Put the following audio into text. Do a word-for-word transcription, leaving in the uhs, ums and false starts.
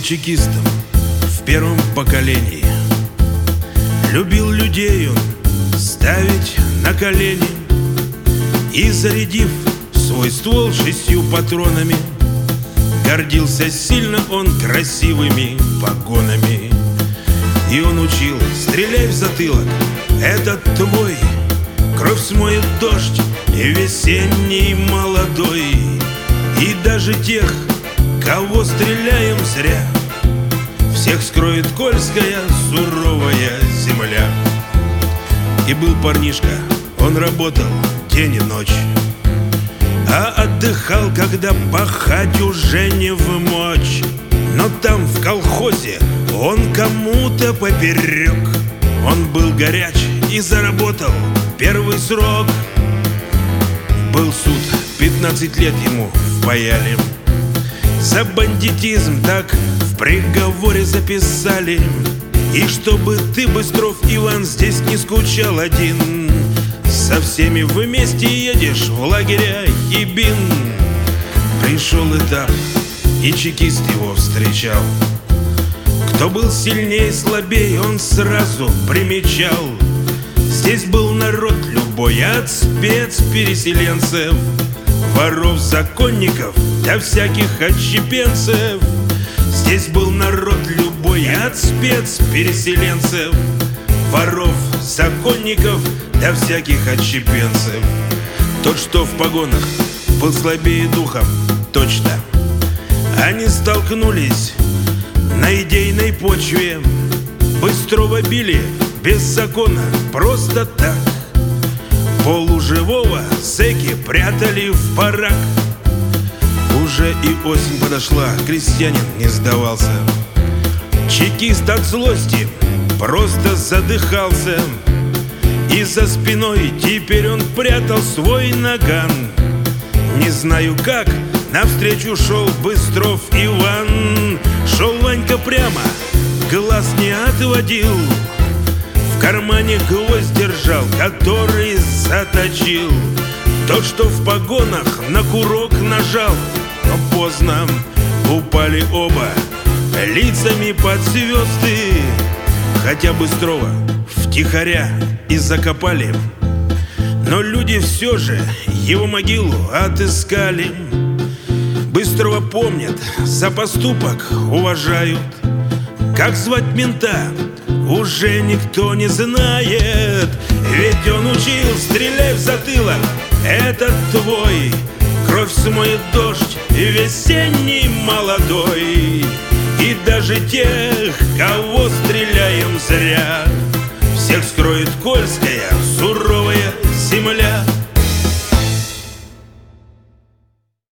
чекистом в первом поколении. Любил людей он ставить на колени. И, зарядив свой ствол шестью патронами, гордился сильно он красивыми погонами. И он учил: стреляй в затылок, этот твой, кровь смоет дождь и весенний молодой. И даже тех, кого стреляем зря, всех скроет кольская суровая земля. И был парнишка, он работал день и ночь, а отдыхал, когда пахать уже не вмочь. Но там в колхозе он кому-то поперек. Он был горяч и заработал первый срок. Был суд, пятнадцать лет ему впаяли. За бандитизм так в приговоре записали. И чтобы ты, Быстров Иван, здесь не скучал один, со всеми вместе едешь в лагеря Ибин. Пришел этап, и чекист его встречал. Кто был сильнее, слабее, он сразу примечал. Здесь был народ любой, от спецпереселенцев, воров, законников до всяких отщепенцев. Здесь был народ любой, от спецпереселенцев, воров, законников до всяких отщепенцев. Тот, что в погонах, был слабее духом, точно. Они столкнулись на идейной почве. Быстрова били без закона, просто так. Полуживого зэки прятали в барак. Уже и осень подошла, крестьянин не сдавался. Чекист от злости просто задыхался. И за спиной теперь он прятал свой наган. Не знаю как, навстречу шел Быстров Иван. Шел Ванька прямо, глаз не отводил. В кармане гвоздь держал, который заточил. Тот, что в погонах, на курок нажал. Но поздно, упали оба лицами под звезды. Хотя Быстрова втихаря и закопали, но люди все же его могилу отыскали. Быстрова помнят, за поступок уважают. Как звать мента, уже никто не знает. Ведь он учил: стреляй в затылок, этот твой, кровь смоет дождь и весенний молодой. И даже тех, кого стреляем зря, всех скроет Кольская